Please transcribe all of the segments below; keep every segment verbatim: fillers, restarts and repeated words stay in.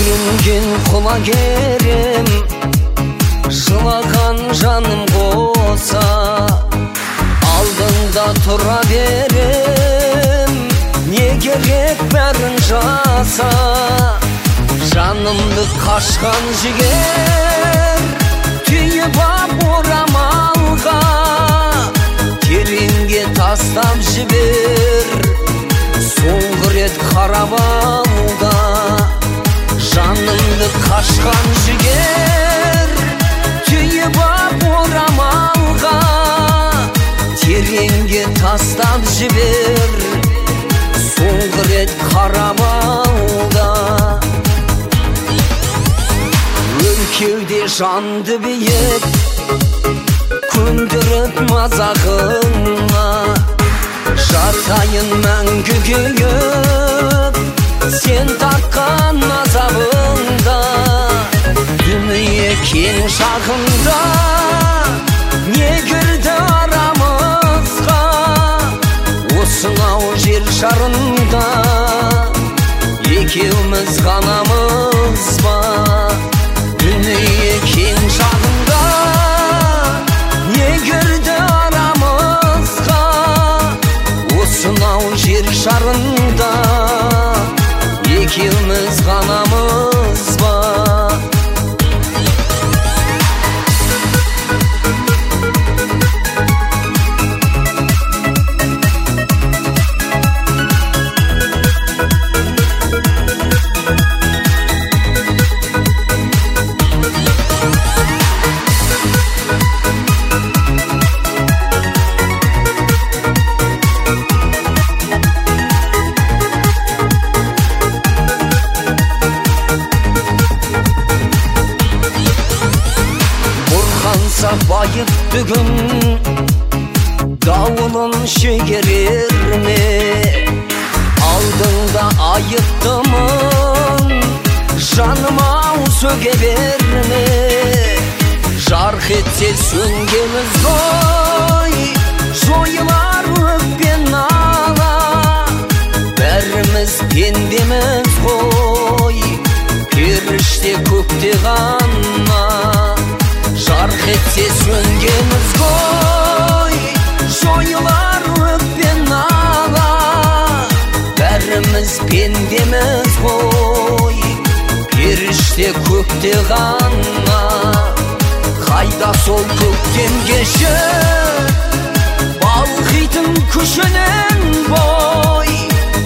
Үйренген құлагерім, жылаған жаным қоса, алдында тұра берем, не керек бәрін жаса. Жанымды қашқан жігер, түйіп ап орамалға, тереңге тастап жібер, соңғы рет қарап алда. Жанымды қашқан жігер, түйіп ап орамалға, тереңге тастап жібер, соңғы рет қарап алда. Өлкеуде жанды биік, көндіріп мазағыңа, жатайын мәңгі күйіп, сен тартқан азабыңда. Дүние кең шағында, не кірді арамызға, осынау жер шарында екеуміз ғанамыз ба. Дүние кең шағында, не кірді арамызға, осынау жер шарында екеуміз ғанамыз ба. Байып бүгін дауылын шегерер ме? Алдыңда айыптымын, жаным-ау сөге берме. Жарқ етсе сөнгеміз ғой, жойылар өкпен нала. Бәріміз пендеміз ғой, періште көкте ғана. Жарқ етсе сөнгеміз ғой, жойылар өкпен нала. Бәріміз пендеміз ғой, періште көкте ғана. Қайда сол көктем кеші, балқитын күшінен бой.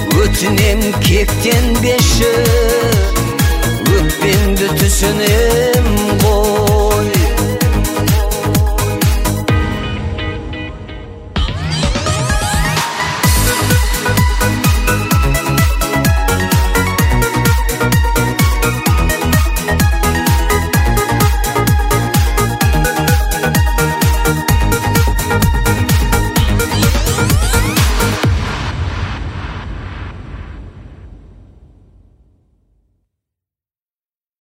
Өтінем кектенбеші, өкпеңді түсінем